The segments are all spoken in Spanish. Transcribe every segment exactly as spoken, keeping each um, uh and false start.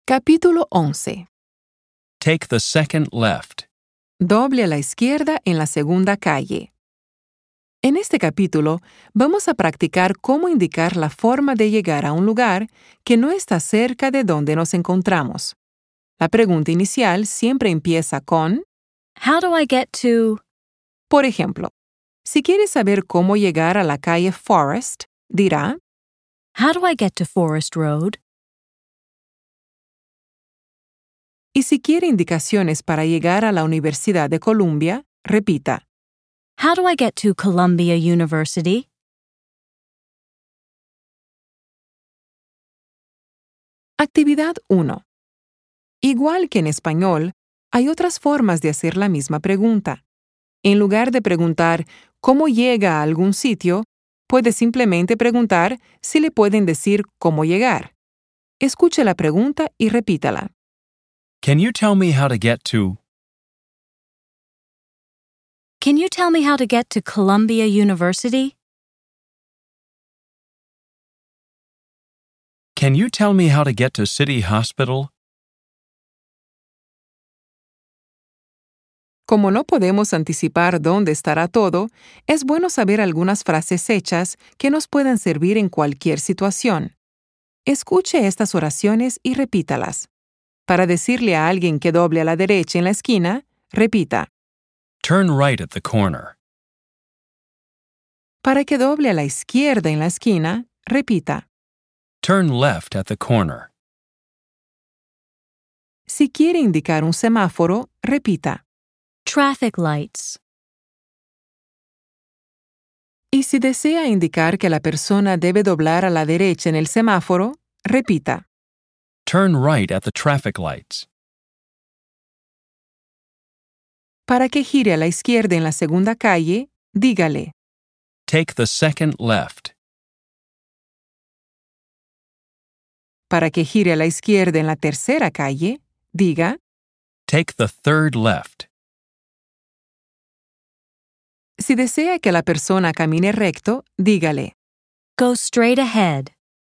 Capítulo once. Take the second left. Doble a la izquierda en la segunda calle. En este capítulo vamos a practicar cómo indicar la forma de llegar a un lugar que no está cerca de donde nos encontramos. La pregunta inicial siempre empieza con, How do I get to? por ejemplo, si quieres saber cómo llegar a la calle Forest, dirá, How do I get to Forest Road? y si quiere indicaciones para llegar a la Universidad de Columbia, repita, How do I get to Columbia University? Actividad uno. Igual que en español, hay otras formas de hacer la misma pregunta. En lugar de preguntar cómo llega a algún sitio, puede simplemente preguntar si le pueden decir cómo llegar. Escuche la pregunta y repítala. Can you tell me how to get to? Can you tell me how to get to Columbia University? Can you tell me how to get to City Hospital? Como no podemos anticipar dónde estará todo, es bueno saber algunas frases hechas que nos puedan servir en cualquier situación. Escuche estas oraciones y repítalas. Para decirle a alguien que doble a la derecha en la esquina, repita. Turn right at the corner. Para que doble a la izquierda en la esquina, repita. Turn left at the corner. Si quiere indicar un semáforo, repita. Traffic lights. Y si desea indicar que la persona debe doblar a la derecha en el semáforo, repita. Turn right at the traffic lights. Para que gire a la izquierda en la segunda calle, dígale. Take the second left. Para que gire a la izquierda en la tercera calle, diga. Take the third left. Si desea que la persona camine recto, dígale. Go straight ahead.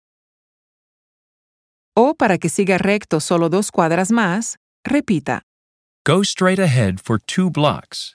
O para que siga recto solo dos cuadras más, repita. Go straight ahead for two blocks.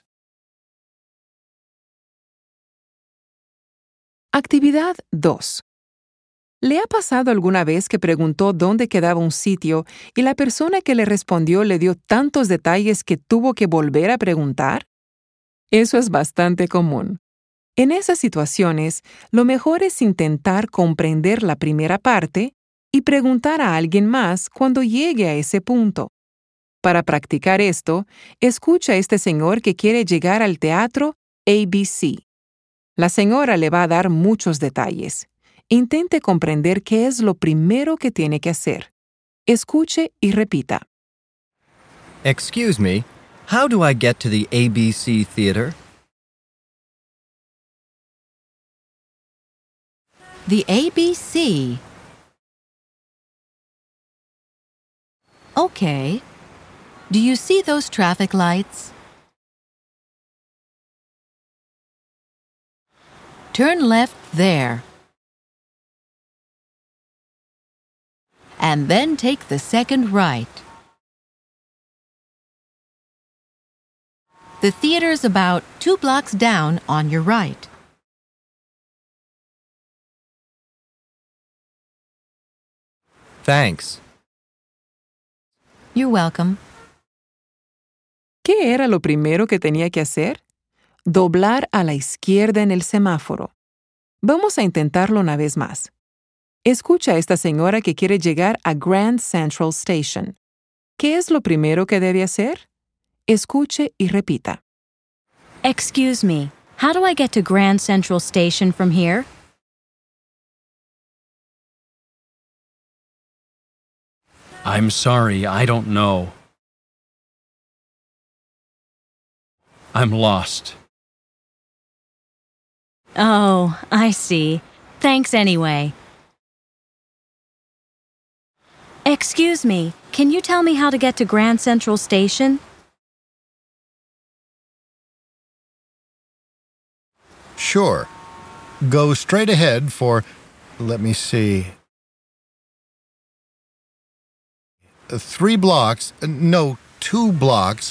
Actividad dos. ¿Le ha pasado alguna vez que preguntó dónde quedaba un sitio y la persona que le respondió le dio tantos detalles que tuvo que volver a preguntar? Eso es bastante común. En esas situaciones, lo mejor es intentar comprender la primera parte y preguntar a alguien más cuando llegue a ese punto. Para practicar esto, escucha a este señor que quiere llegar al teatro A B C. La señora le va a dar muchos detalles. Intente comprender qué es lo primero que tiene que hacer. Escuche y repita. Excuse me, how do I get to the A B C Theater? The A B C. Okay. Do you see those traffic lights? Turn left there. And then take the second right. The theater's about two blocks down on your right. Thanks. You're welcome. ¿Qué era lo primero que tenía que hacer? Doblar a la izquierda en el semáforo. Vamos a intentarlo una vez más. Escucha a esta señora que quiere llegar a Grand Central Station. ¿Qué es lo primero que debe hacer? Escuche y repita. Excuse me, how do I get to Grand Central Station from here? I'm sorry, I don't know. I'm lost. Oh, I see. Thanks anyway. Excuse me, can you tell me how to get to Grand Central Station? Sure. Go straight ahead for, let me see, three blocks, no, two blocks.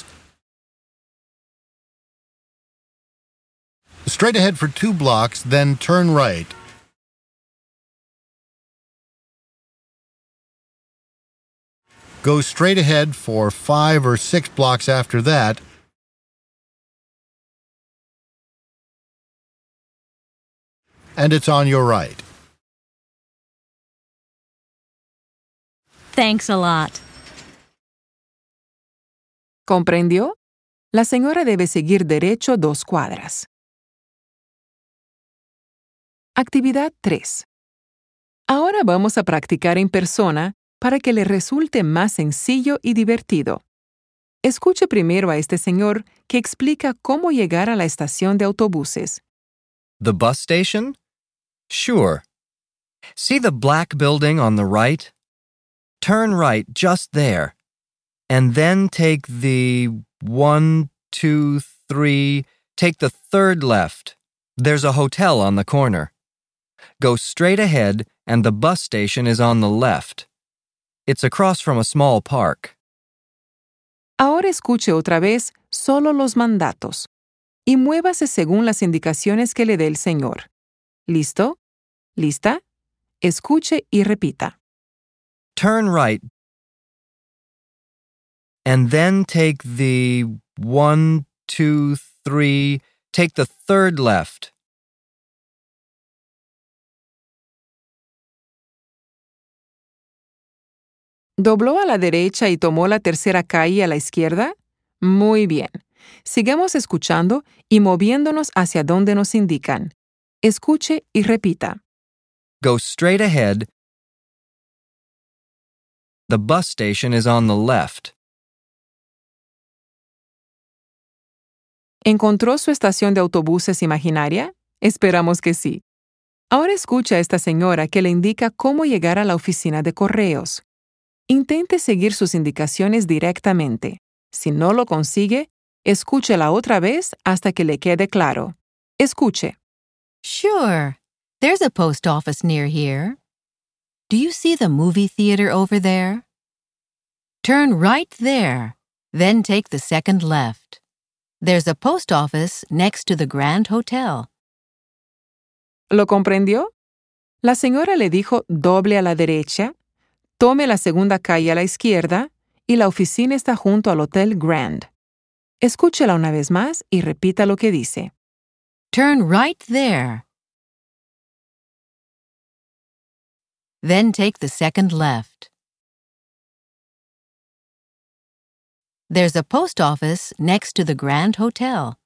Straight ahead for two blocks, then turn right. Go straight ahead for five or six blocks after that. And it's on your right. Thanks a lot. ¿Comprendió? La señora debe seguir derecho dos cuadras. Actividad tres. Ahora vamos a practicar en persona para que le resulte más sencillo y divertido. Escuche primero a este señor que explica cómo llegar a la estación de autobuses. The bus station? Sure. See the black building on the right? Turn right just there. And then take the one, two, three, take the third left. There's a hotel on the corner. Go straight ahead and the bus station is on the left. It's across from a small park. Ahora escuche otra vez solo los mandatos y muévase según las indicaciones que le dé el señor. ¿Listo? ¿Lista? Escuche y repita. Turn right. And then take the one, two, three, take the third left. ¿Dobló a la derecha y tomó la tercera calle a la izquierda? Muy bien. Sigamos escuchando y moviéndonos hacia donde nos indican. Escuche y repita. Go straight ahead. The bus station is on the left. ¿Encontró su estación de autobuses imaginaria? Esperamos que sí. Ahora escucha a esta señora que le indica cómo llegar a la oficina de correos. Intente seguir sus indicaciones directamente. Si no lo consigue, escúchela otra vez hasta que le quede claro. Escuche. Sure. There's a post office near here. Do you see the movie theater over there? Turn right there, then take the second left. There's a post office next to the Grand Hotel. ¿Lo comprendió? La señora le dijo doble a la derecha, tome la segunda calle a la izquierda y la oficina está junto al Hotel Grand. Escúchela una vez más y repita lo que dice. Turn right there. Then take the second left. There's a post office next to the Grand Hotel.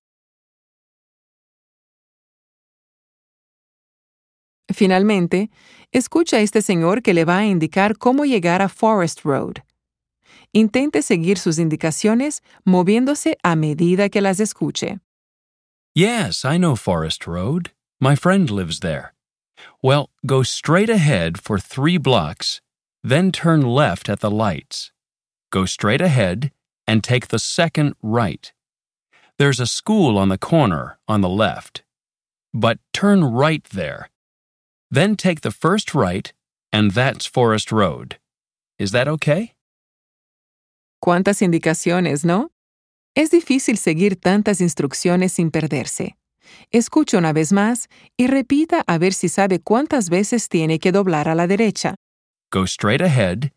Finalmente, escucha a este señor que le va a indicar cómo llegar a Forest Road. Intente seguir sus indicaciones moviéndose a medida que las escuche. Yes, I know Forest Road. My friend lives there. Well, go straight ahead for three blocks, then turn left at the lights. Go straight ahead and take the second right. There's a school on the corner on the left. But turn right there. Then take the first right, and that's Forest Road. Is that okay? ¿Cuántas indicaciones, no? Es difícil seguir tantas instrucciones sin perderse. Escuche una vez más y repita a ver si sabe cuántas veces tiene que doblar a la derecha. Go straight ahead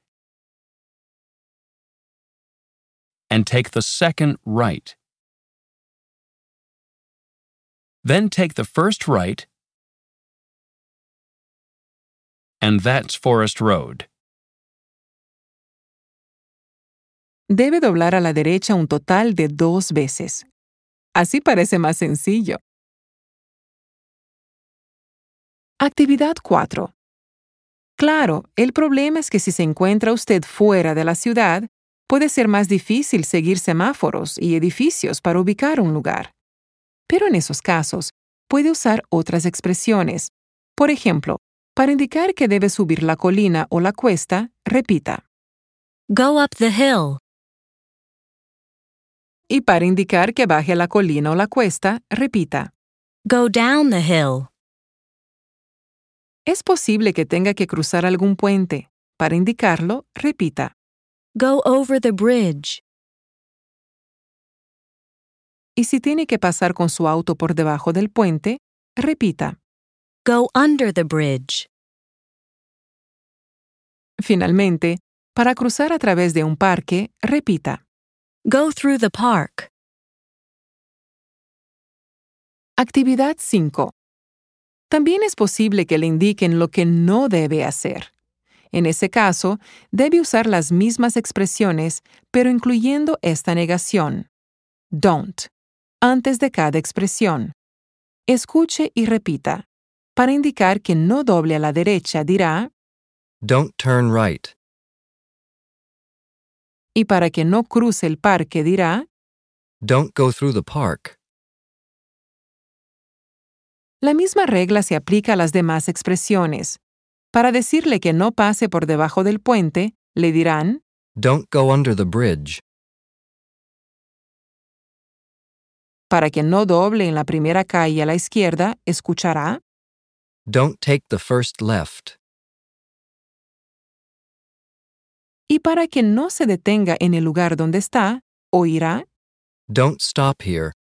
and take the second right. Then take the first right, and that's Forest Road. Debe doblar a la derecha un total de dos veces. Así parece más sencillo. Actividad cuatro. Claro, el problema es que si se encuentra usted fuera de la ciudad, puede ser más difícil seguir semáforos y edificios para ubicar un lugar. Pero en esos casos, puede usar otras expresiones. Por ejemplo, para indicar que debe subir la colina o la cuesta, repita. Go up the hill. Y para indicar que baje la colina o la cuesta, repita. Go down the hill. Es posible que tenga que cruzar algún puente. Para indicarlo, repita. Go over the bridge. Y si tiene que pasar con su auto por debajo del puente, repita. Go under the bridge. Finalmente, para cruzar a través de un parque, repita. Go through the park. Actividad cinco. También es posible que le indiquen lo que no debe hacer. En ese caso, debe usar las mismas expresiones, pero incluyendo esta negación. Don't, antes de cada expresión. Escuche y repita. Para indicar que no doble a la derecha, dirá, Don't turn right. y para que no cruce el parque, dirá, Don't go through the park. la misma regla se aplica a las demás expresiones. Para decirle que no pase por debajo del puente, le dirán, Don't go under the bridge. para que no doble en la primera calle a la izquierda, escuchará, Don't take the first left. y para que no se detenga en el lugar donde está, oirá. Don't stop here.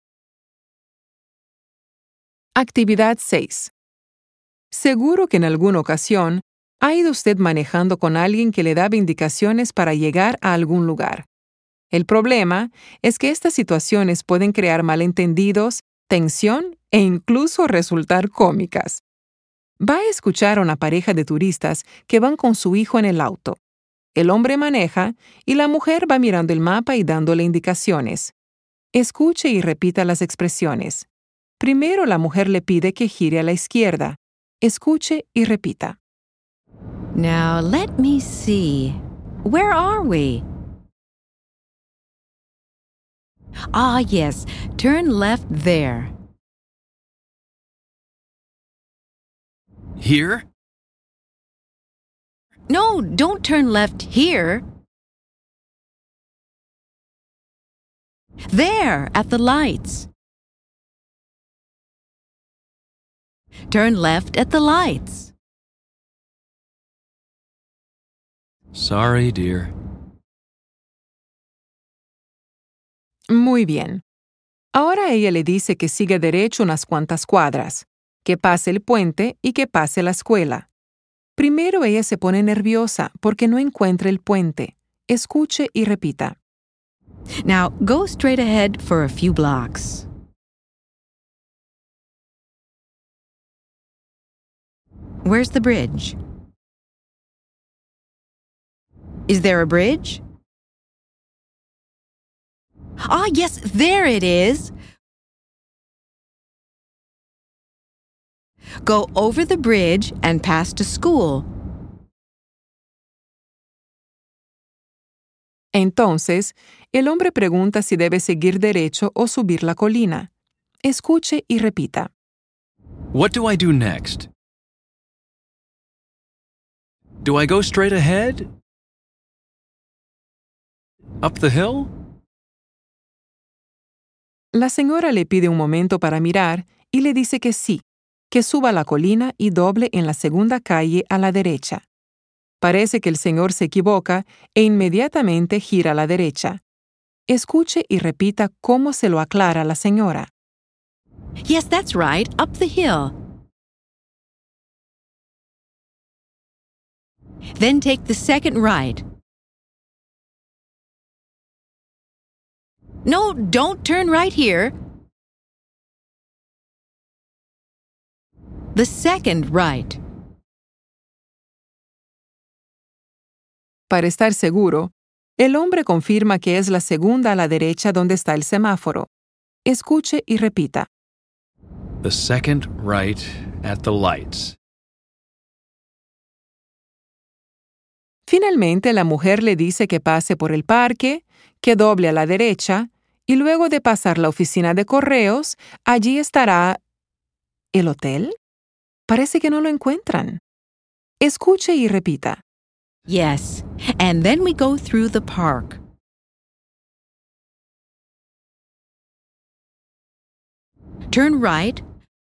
Actividad seis. Seguro que en alguna ocasión ha ido usted manejando con alguien que le daba indicaciones para llegar a algún lugar. El problema es que estas situaciones pueden crear malentendidos, tensión e incluso resultar cómicas. Va a escuchar a una pareja de turistas que van con su hijo en el auto. El hombre maneja y la mujer va mirando el mapa y dándole indicaciones. Escuche y repita las expresiones. Primero la mujer le pide que gire a la izquierda. Escuche y repita. Now let me see. Where are we? Ah, yes. Turn left there. Here? No, don't turn left here. There, at the lights. Turn left at the lights. Sorry, dear. Muy bien. Ahora ella le dice que siga derecho unas cuantas cuadras, que pase el puente y que pase la escuela. Primero ella se pone nerviosa porque no encuentra el puente. Escuche y repita. Now go straight ahead for a few blocks. Where's the bridge? Is there a bridge? Ah, yes, there it is. Go over the bridge and pass to school. Entonces, el hombre pregunta si debe seguir derecho o subir la colina. Escuche y repita. What do I do next? Do I go straight ahead? Up the hill? La señora le pide un momento para mirar y le dice que sí, que suba la colina y doble en la segunda calle a la derecha. Parece que el señor se equivoca e inmediatamente gira a la derecha. Escuche y repita cómo se lo aclara la señora. Yes, that's right, up the hill. Then take the second right. No, don't turn right here. The second right. Para estar seguro, el hombre confirma que es la segunda a la derecha donde está el semáforo. Escuche y repita. The second right at the lights. Finalmente, la mujer le dice que pase por el parque, que doble a la derecha, y luego de pasar la oficina de correos, allí estará... ¿el hotel? Parece que no lo encuentran. Escuche y repita. Yes, and then we go through the park. Turn right.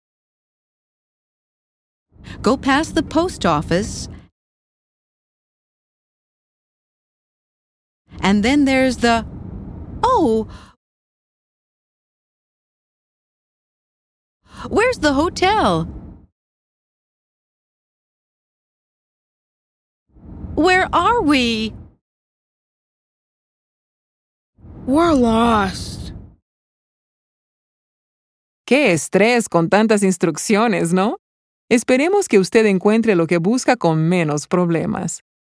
Go past the post office and then there's the... Oh! Where's the hotel? Where are we? We're lost. ¡Qué estrés con tantas instrucciones!, ¿no? Esperemos que usted encuentre lo que busca con menos problemas.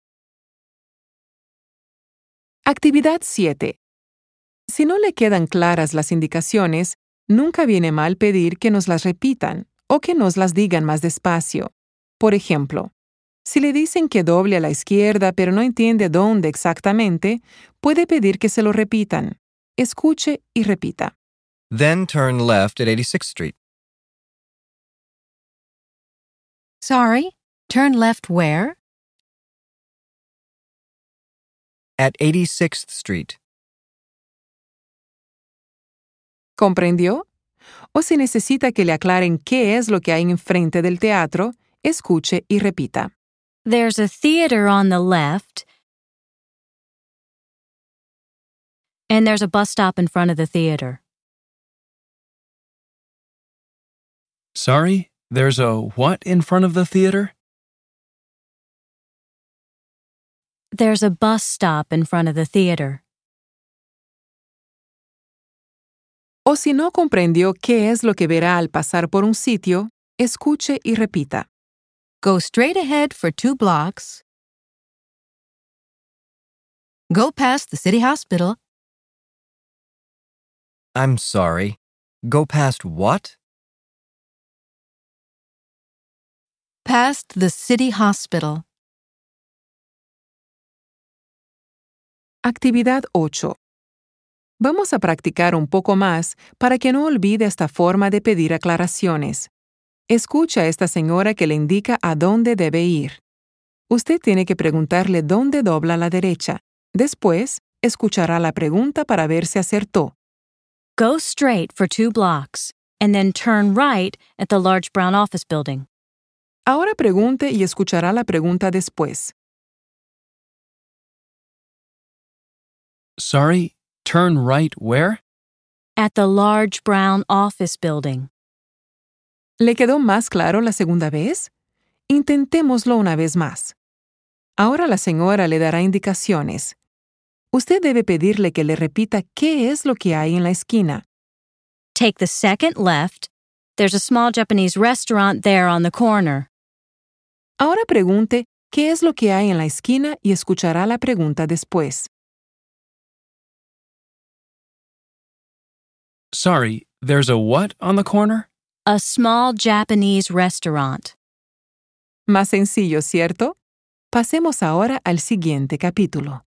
Actividad siete. Si no le quedan claras las indicaciones, nunca viene mal pedir que nos las repitan o que nos las digan más despacio. Por ejemplo, si le dicen que doble a la izquierda pero no entiende dónde exactamente, puede pedir que se lo repitan. Escuche y repita. Then turn left at eighty-sixth Street. Sorry, turn left where? At eighty-sixth Street. ¿Comprendió? O si necesita que le aclaren qué es lo que hay enfrente del teatro, escuche y repita. There's a theater on the left, and there's a bus stop in front of the theater. Sorry, there's a what in front of the theater? There's a bus stop in front of the theater. O si no comprendió qué es lo que verá al pasar por un sitio, escuche y repita. Go straight ahead for two blocks. Go past the city hospital. I'm sorry. Go past what? Past the city hospital. Actividad ocho. Vamos a practicar un poco más para que no olvide esta forma de pedir aclaraciones. Escucha a esta señora que le indica a dónde debe ir. Usted tiene que preguntarle dónde dobla a la derecha. Después, escuchará la pregunta para ver si acertó. Go straight for two blocks, and then turn right at the large brown office building. Ahora pregunte y escuchará la pregunta después. Sorry, turn right where? At the large brown office building. ¿Le quedó más claro la segunda vez? Intentémoslo una vez más. Ahora la señora le dará indicaciones. Usted debe pedirle que le repita qué es lo que hay en la esquina. Take the second left. There's a small Japanese restaurant there on the corner. Ahora pregunte qué es lo que hay en la esquina y escuchará la pregunta después. Sorry, there's a what on the corner? A small Japanese restaurant. Más sencillo, ¿cierto? Pasemos ahora al siguiente capítulo.